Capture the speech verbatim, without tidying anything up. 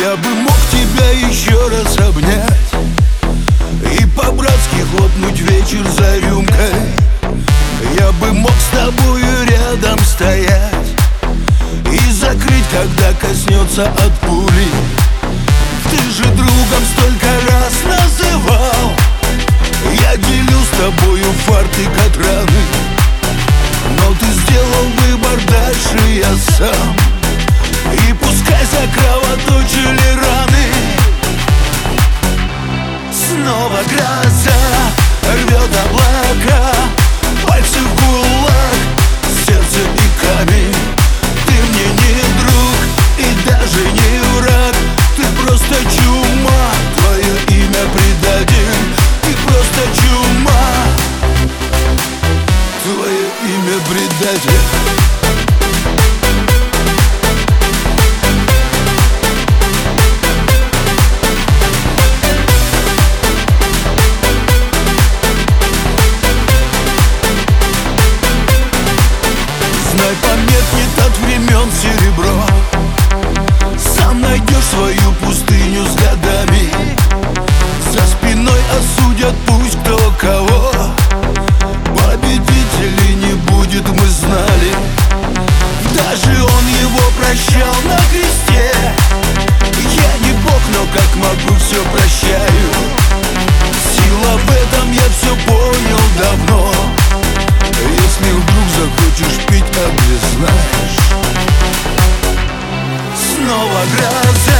Я бы мог тебя еще раз обнять и по-братски хлопнуть вечер за рюмкой. Я бы мог с тобою рядом стоять и закрыть, когда коснется от пули. Ты же другом столько раз называл. Я делю с тобою фартик от раны, но ты сделал выбор, дальше я сам. И пускай закровоточили раны. Снова гроза рвет облака, пальцы в кулак, сердце и камень. Ты мне не друг и даже не враг. Ты просто чума, твое имя предатель. Ты просто чума, твое имя предатель. Знай, померкнет от времен серебро, сам найдешь свою пустыню с годами. За спиной осудят пусть кто кого, победителей не будет, мы знали. Даже он его прощал на кресте. Я не Бог, но как могу, все прощаю. Сила в этом, я все понял давно. Если вдруг захочешь пить, обезнаешь. Снова гроза